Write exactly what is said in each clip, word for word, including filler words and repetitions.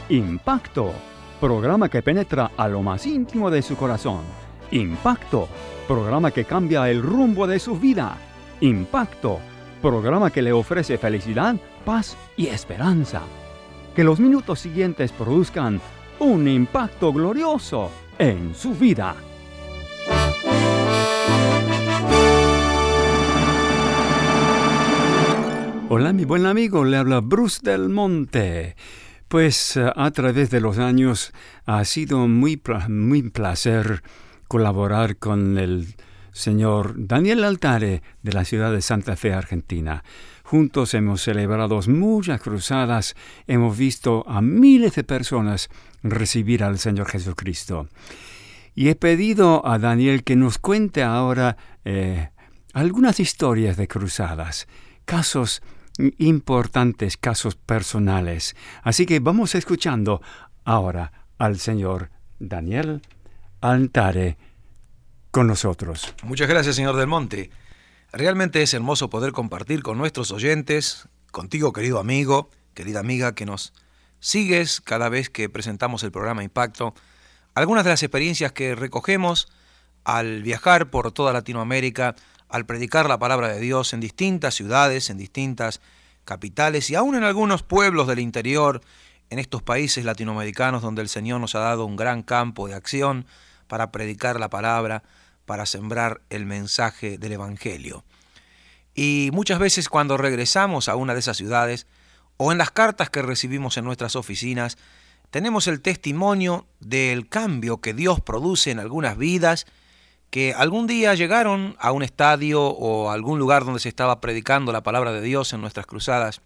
Impacto, programa que penetra a lo más íntimo de su corazón. Impacto, programa que cambia el rumbo de su vida. Impacto, programa que le ofrece felicidad, paz y esperanza. Que los minutos siguientes produzcan un impacto glorioso en su vida. Hola, mi buen amigo, le habla Bruce Del Monte. Pues a través de los años ha sido muy, muy placer colaborar con el señor Daniel Altare de la ciudad de Santa Fe, Argentina. Juntos hemos celebrado muchas cruzadas, hemos visto a miles de personas recibir al Señor Jesucristo. Y he pedido a Daniel que nos cuente ahora eh, algunas historias de cruzadas, casos importantes, casos personales. Así que vamos escuchando ahora al señor Daniel Altare con nosotros. Muchas gracias, señor Del Monte. Realmente es hermoso poder compartir con nuestros oyentes, contigo, querido amigo, querida amiga, que nos sigues cada vez que presentamos el programa Impacto, algunas de las experiencias que recogemos al viajar por toda Latinoamérica, al predicar la palabra de Dios en distintas ciudades, en distintas capitales y aún en algunos pueblos del interior, en estos países latinoamericanos donde el Señor nos ha dado un gran campo de acción para predicar la palabra, para sembrar el mensaje del Evangelio. Y muchas veces cuando regresamos a una de esas ciudades, o en las cartas que recibimos en nuestras oficinas, tenemos el testimonio del cambio que Dios produce en algunas vidas que algún día llegaron a un estadio o a algún lugar donde se estaba predicando la palabra de Dios en nuestras cruzadas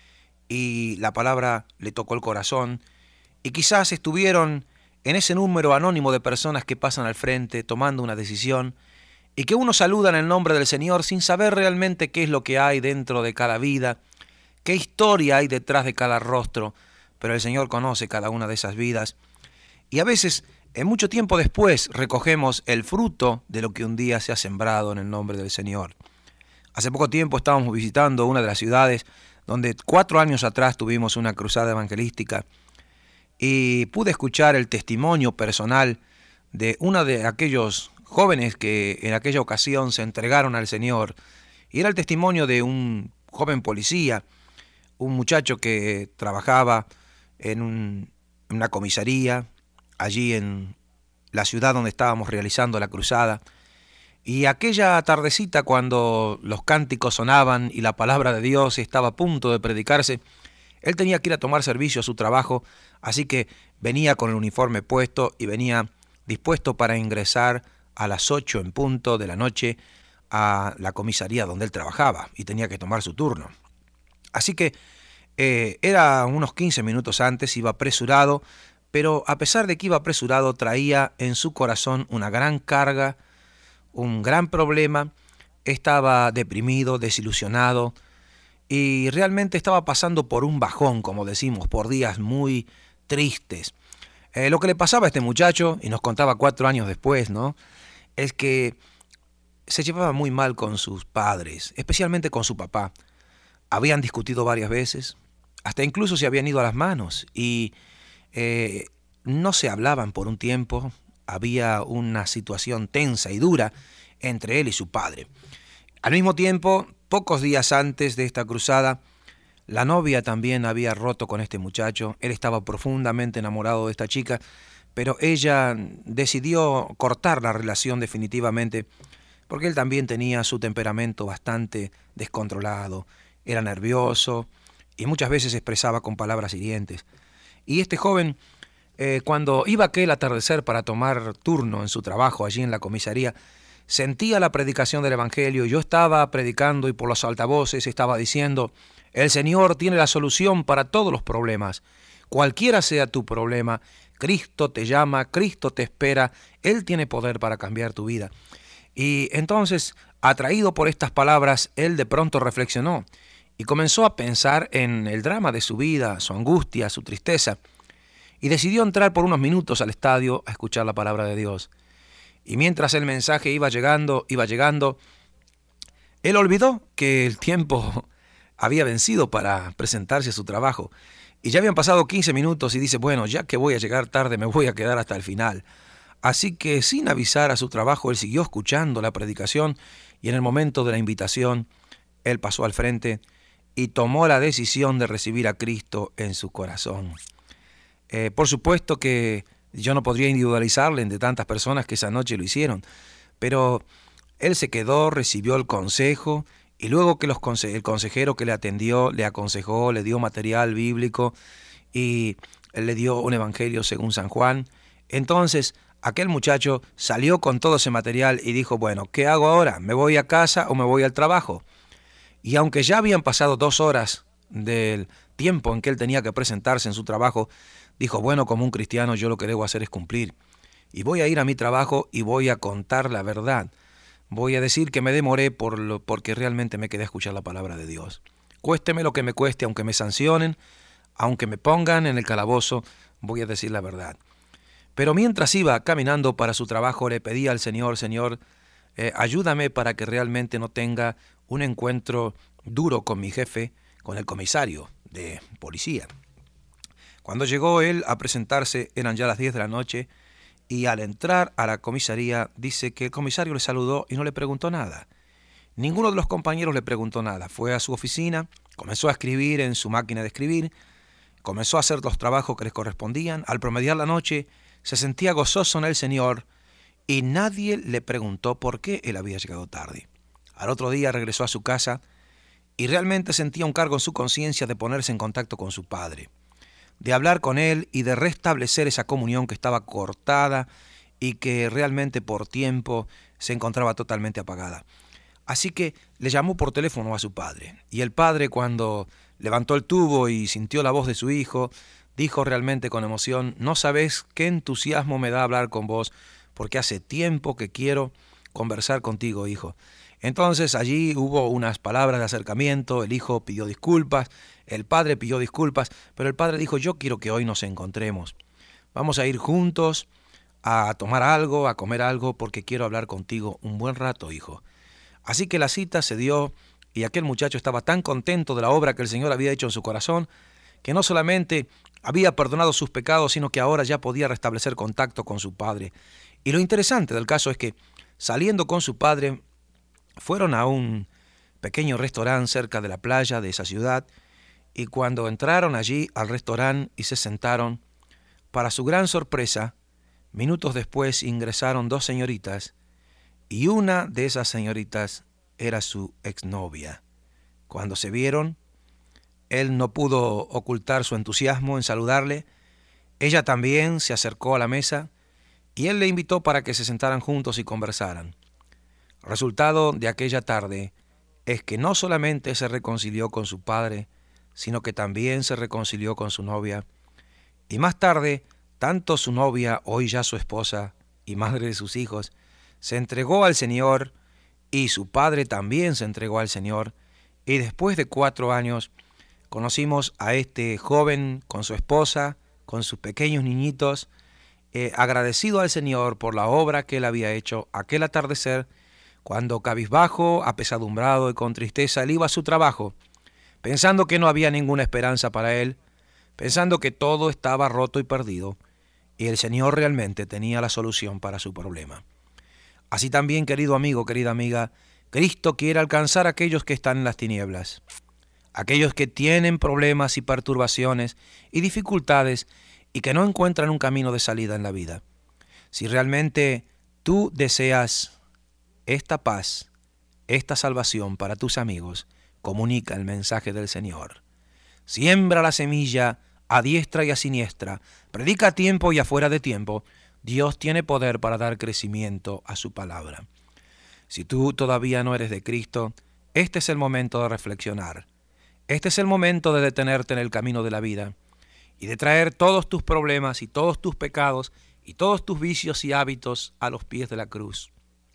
y la palabra le tocó el corazón y quizás estuvieron en ese número anónimo de personas que pasan al frente tomando una decisión y que uno saluda en el nombre del Señor sin saber realmente qué es lo que hay dentro de cada vida, qué historia hay detrás de cada rostro, pero el Señor conoce cada una de esas vidas y a veces en mucho tiempo después recogemos el fruto de lo que un día se ha sembrado en el nombre del Señor. Hace poco tiempo estábamos visitando una de las ciudades donde cuatro años atrás tuvimos una cruzada evangelística y pude escuchar el testimonio personal de uno de aquellos jóvenes que en aquella ocasión se entregaron al Señor. Y era el testimonio de un joven policía, un muchacho que trabajaba en un, una comisaría, allí en la ciudad donde estábamos realizando la cruzada, y aquella tardecita cuando los cánticos sonaban y la palabra de Dios estaba a punto de predicarse, él tenía que ir a tomar servicio a su trabajo, así que venía con el uniforme puesto y venía dispuesto para ingresar a las ocho en punto de la noche a la comisaría donde él trabajaba y tenía que tomar su turno. Así que eh, era unos quince minutos antes, iba apresurado, pero a pesar de que iba apresurado, traía en su corazón una gran carga, un gran problema, estaba deprimido, desilusionado y realmente estaba pasando por un bajón, como decimos, por días muy tristes. Eh, lo que le pasaba a este muchacho, y nos contaba cuatro años después, ¿no?, es que se llevaba muy mal con sus padres, especialmente con su papá. Habían discutido varias veces, hasta incluso se habían ido a las manos y Eh, no se hablaban por un tiempo, había una situación tensa y dura entre él y su padre. Al mismo tiempo, pocos días antes de esta cruzada, la novia también había roto con este muchacho. Él estaba profundamente enamorado de esta chica, pero ella decidió cortar la relación definitivamente porque él también tenía su temperamento bastante descontrolado, era nervioso y muchas veces expresaba con palabras hirientes. Y este joven, eh, cuando iba aquel atardecer para tomar turno en su trabajo allí en la comisaría, sentía la predicación del Evangelio. Yo estaba predicando y por los altavoces estaba diciendo, el Señor tiene la solución para todos los problemas. Cualquiera sea tu problema, Cristo te llama, Cristo te espera, Él tiene poder para cambiar tu vida. Y entonces, atraído por estas palabras, él de pronto reflexionó y comenzó a pensar en el drama de su vida, su angustia, su tristeza, y decidió entrar por unos minutos al estadio a escuchar la palabra de Dios. Y mientras el mensaje iba llegando, iba llegando, él olvidó que el tiempo había vencido para presentarse a su trabajo. Y ya habían pasado quince minutos y dice, bueno, ya que voy a llegar tarde, me voy a quedar hasta el final. Así que sin avisar a su trabajo, él siguió escuchando la predicación y en el momento de la invitación, él pasó al frente y tomó la decisión de recibir a Cristo en su corazón. Eh, por supuesto que yo no podría individualizarle entre tantas personas que esa noche lo hicieron, pero él se quedó, recibió el consejo y luego que los conse- el consejero que le atendió le aconsejó, le dio material bíblico y él le dio un evangelio según San Juan, entonces aquel muchacho salió con todo ese material y dijo, bueno, ¿qué hago ahora? ¿Me voy a casa o me voy al trabajo? Y aunque ya habían pasado dos horas del tiempo en que él tenía que presentarse en su trabajo, dijo, bueno, como un cristiano yo lo que debo hacer es cumplir. Y voy a ir a mi trabajo y voy a contar la verdad. Voy a decir que me demoré por lo, porque realmente me quedé a escuchar la palabra de Dios. Cuésteme lo que me cueste, aunque me sancionen, aunque me pongan en el calabozo, voy a decir la verdad. Pero mientras iba caminando para su trabajo, le pedía al Señor, Señor, eh, ayúdame para que realmente no tenga un encuentro duro con mi jefe, con el comisario de policía. Cuando llegó él a presentarse, eran ya las diez de la noche, y al entrar a la comisaría, dice que el comisario le saludó y no le preguntó nada. Ninguno de los compañeros le preguntó nada. Fue a su oficina, comenzó a escribir en su máquina de escribir, comenzó a hacer los trabajos que les correspondían. Al promediar la noche, se sentía gozoso en el Señor y nadie le preguntó por qué él había llegado tarde. Al otro día regresó a su casa y realmente sentía un cargo en su conciencia de ponerse en contacto con su padre, de hablar con él y de restablecer esa comunión que estaba cortada y que realmente por tiempo se encontraba totalmente apagada. Así que le llamó por teléfono a su padre, y el padre, cuando levantó el tubo y sintió la voz de su hijo, dijo realmente con emoción, no sabes qué entusiasmo me da hablar con vos, porque hace tiempo que quiero conversar contigo, hijo. Entonces allí hubo unas palabras de acercamiento, el hijo pidió disculpas, el padre pidió disculpas, pero el padre dijo, yo quiero que hoy nos encontremos. Vamos a ir juntos a tomar algo, a comer algo, porque quiero hablar contigo un buen rato, hijo. Así que la cita se dio y aquel muchacho estaba tan contento de la obra que el Señor había hecho en su corazón, que no solamente había perdonado sus pecados, sino que ahora ya podía restablecer contacto con su padre. Y lo interesante del caso es que, saliendo con su padre, fueron a un pequeño restaurante cerca de la playa de esa ciudad, y cuando entraron allí al restaurante y se sentaron, para su gran sorpresa, minutos después ingresaron dos señoritas, y una de esas señoritas era su exnovia. Cuando se vieron, él no pudo ocultar su entusiasmo en saludarle. Ella también se acercó a la mesa y él le invitó para que se sentaran juntos y conversaran. Resultado de aquella tarde es que no solamente se reconcilió con su padre, sino que también se reconcilió con su novia. Y más tarde, tanto su novia, hoy ya su esposa y madre de sus hijos, se entregó al Señor y su padre también se entregó al Señor. Y después de cuatro años conocimos a este joven con su esposa, con sus pequeños niñitos, eh, agradecido al Señor por la obra que él había hecho aquel atardecer, cuando cabizbajo, apesadumbrado y con tristeza, él iba a su trabajo, pensando que no había ninguna esperanza para él, pensando que todo estaba roto y perdido, y el Señor realmente tenía la solución para su problema. Así también, querido amigo, querida amiga, Cristo quiere alcanzar a aquellos que están en las tinieblas, aquellos que tienen problemas y perturbaciones y dificultades y que no encuentran un camino de salida en la vida. Si realmente tú deseas esta paz, esta salvación para tus amigos, comunica el mensaje del Señor. Siembra la semilla a diestra y a siniestra, predica a tiempo y afuera de tiempo. Dios tiene poder para dar crecimiento a su palabra. Si tú todavía no eres de Cristo, este es el momento de reflexionar. Este es el momento de detenerte en el camino de la vida y de traer todos tus problemas y todos tus pecados y todos tus vicios y hábitos a los pies de la cruz.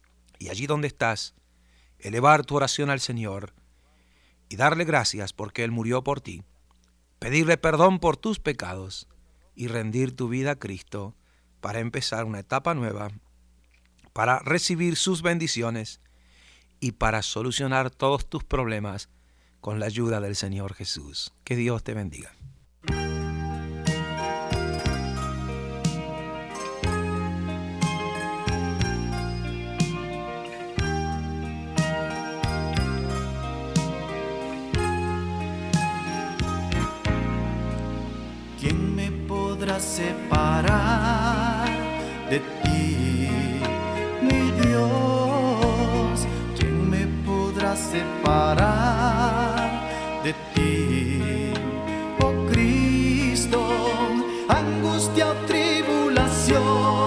Y allí donde estás, elevar tu oración al Señor y darle gracias porque Él murió por ti, pedirle perdón por tus pecados y rendir tu vida a Cristo para empezar una etapa nueva, para recibir sus bendiciones y para solucionar todos tus problemas con la ayuda del Señor Jesús. Que Dios te bendiga. podrá separar de ti, mi Dios? ¿Quién me podrá separar de ti, oh Cristo? Angustia o tribulación,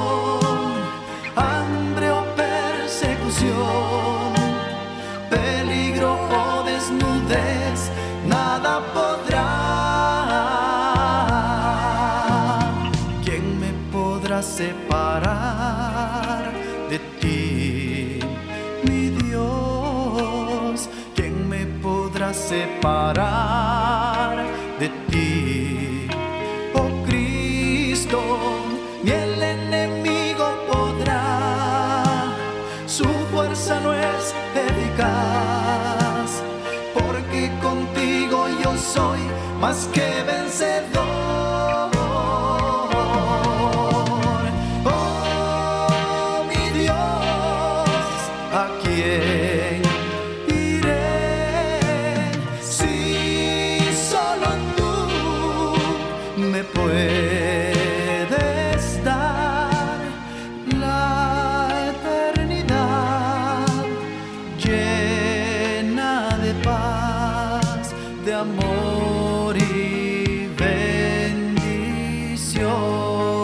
hambre o persecución, peligro o desnudez, nada podrá. ¿Quién me podrá separar de ti, mi Dios? ¿Quién me podrá separar de ti, oh Cristo? Ni el enemigo podrá, su fuerza no es eficaz, porque contigo yo soy más que vencedor. Oh, mi Dios, ¿a quién iré si solo tú me puedes dar la eternidad llena de paz, de amor y bendición?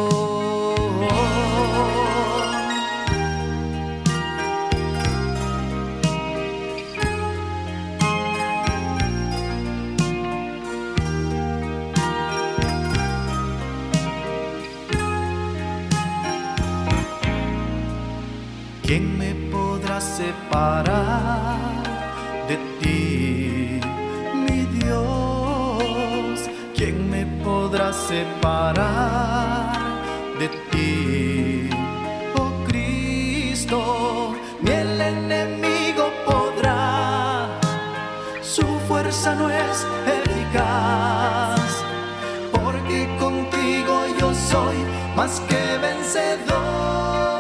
¿Quién me podrá separar de ti, mi Dios? ¿Quién me podrá separar de ti, oh Cristo? Ni el enemigo podrá, su fuerza no es eficaz, porque contigo yo soy más que vencedor.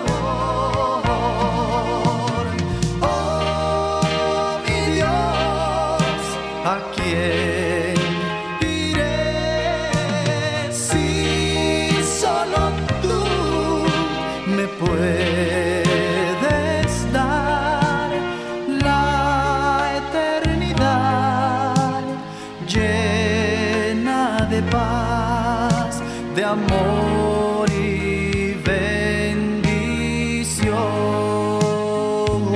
¿A quién iré si solo tú me puedes dar la eternidad llena de paz, de amor y bendición?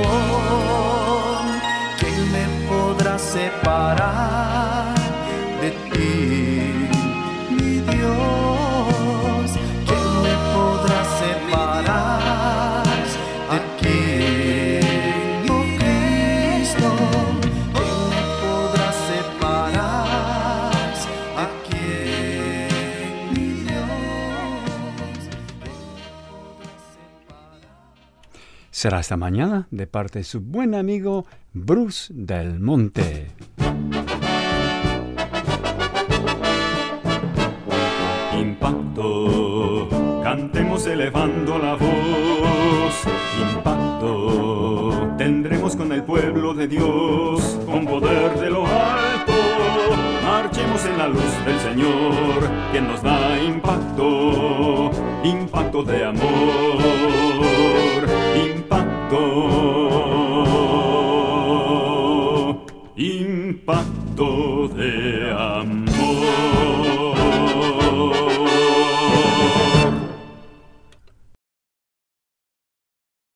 ¿Quién me podrá separar de ti, mi Dios? ¿Quién me podrá separar de ti, oh Cristo? ¿Quién me podrá separar de quién, mi Dios? Será hasta mañana de parte de su buen amigo Bruce Del Monte. Impacto, cantemos elevando la voz. Impacto, tendremos con el pueblo de Dios, con poder de lo alto. Marchemos en la luz del Señor, que nos da impacto, impacto de amor, impacto, impacto de amor.